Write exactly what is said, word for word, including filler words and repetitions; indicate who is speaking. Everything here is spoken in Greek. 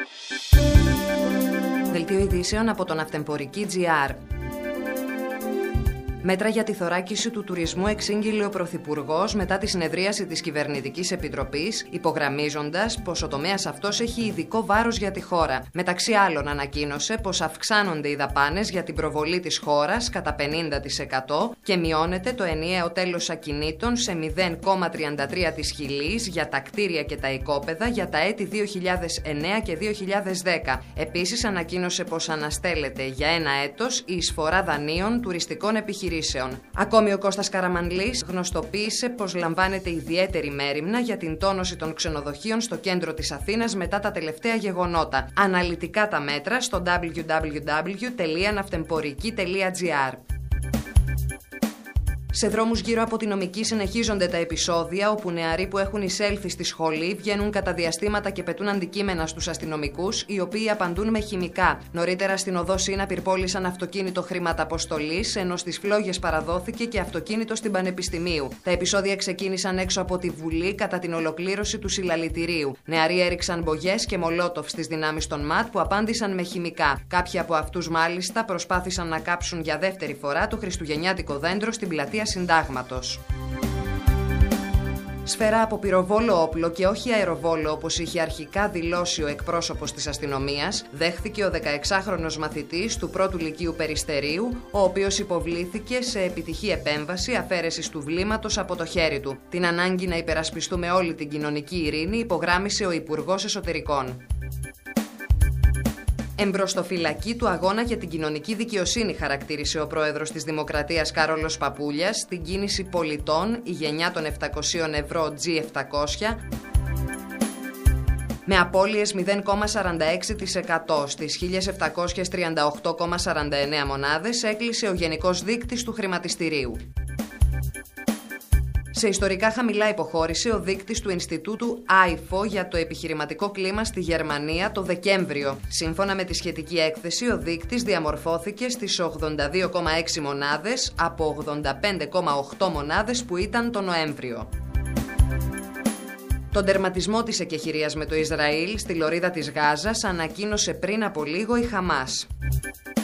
Speaker 1: Δελτίο ειδήσεων από τον Ναυτεμπορική τζι αρ. Μέτρα για τη θωράκιση του τουρισμού εξήγηλε ο Πρωθυπουργός μετά τη συνεδρίαση της Κυβερνητικής Επιτροπής, υπογραμμίζοντας πως ο τομέας αυτός έχει ειδικό βάρος για τη χώρα. Μεταξύ άλλων, ανακοίνωσε πως αυξάνονται οι δαπάνες για την προβολή της χώρας κατά πενήντα τοις εκατό και μειώνεται το ενιαίο τέλος ακινήτων σε μηδέν κόμμα τριάντα τρία της χιλής για τα κτίρια και τα οικόπεδα για τα έτη δύο χιλιάδες εννέα και δύο χιλιάδες δέκα. Επίσης, ανακοίνωσε πως αναστέλλεται για ένα έτος η εισφορά δανείων τουριστικών επιχειρήσεων. Ακόμη ο Κώστας Καραμανλής γνωστοποίησε πως λαμβάνεται ιδιαίτερη μέριμνα για την τόνωση των ξενοδοχείων στο κέντρο της Αθήνας μετά τα τελευταία γεγονότα. Αναλυτικά τα μέτρα στο double-u double-u double-u τελεία ναυτεμπορική τελεία τζι αρ. Σε δρόμους γύρω από τη Νομική συνεχίζονται τα επεισόδια όπου νεαροί που έχουν εισέλθει στη σχολή βγαίνουν κατά διαστήματα και πετούν αντικείμενα στους αστυνομικούς, οι οποίοι απαντούν με χημικά. Νωρίτερα στην οδό Σίνα πυρπόλησαν αυτοκίνητο χρήματα αποστολής, ενώ στις Φλόγες παραδόθηκε και αυτοκίνητο στην Πανεπιστημίου. Τα επεισόδια ξεκίνησαν έξω από τη Βουλή κατά την ολοκλήρωση του συλλαλητηρίου. Νεαροί έριξαν μπογιές και μολότοφ στις δυνάμεις των ΜΑΤ που απάντησαν με χημικά. Κάποιοι από αυτούς μάλιστα προσπάθησαν να κάψουν για δεύτερη φορά το χριστουγεννιάτικο δέντρο στην πλατεία Συντάγματος. Σφαίρα από πυροβόλο όπλο και όχι αεροβόλο, όπως είχε αρχικά δηλώσει ο εκπρόσωπος της αστυνομίας, δέχθηκε ο δεκαεξάχρονος μαθητής του πρώτου λυκείου Περιστερίου, ο οποίος υποβλήθηκε σε επιτυχή επέμβαση αφαίρεσης του βλήματος από το χέρι του. Την ανάγκη να υπερασπιστούμε όλη την κοινωνική ειρήνη υπογράμμισε ο Υπουργός Εσωτερικών. Εμπροστοφυλακή του αγώνα για την κοινωνική δικαιοσύνη, χαρακτήρισε ο πρόεδρος της Δημοκρατίας Κάρολος Παπούλιας την κίνηση πολιτών, η γενιά των επτακόσια ευρώ τζι επτακόσια, με απώλειες μηδέν κόμμα σαράντα έξι τοις εκατό στις χίλια επτακόσιες τριάντα οκτώ κόμμα σαράντα εννέα μονάδες, έκλεισε ο Γενικός Δείκτης του Χρηματιστηρίου. Σε ιστορικά χαμηλά υποχώρησε ο δείκτης του Ινστιτούτου άιφο για το επιχειρηματικό κλίμα στη Γερμανία το Δεκέμβριο. Σύμφωνα με τη σχετική έκθεση, ο δείκτης διαμορφώθηκε στις ογδόντα δύο κόμμα έξι μονάδες από ογδόντα πέντε κόμμα οκτώ μονάδες που ήταν το Νοέμβριο. Τον τερματισμό της εκεχηρίας με το Ισραήλ στη λωρίδα της Γάζας ανακοίνωσε πριν από λίγο η Χαμάς.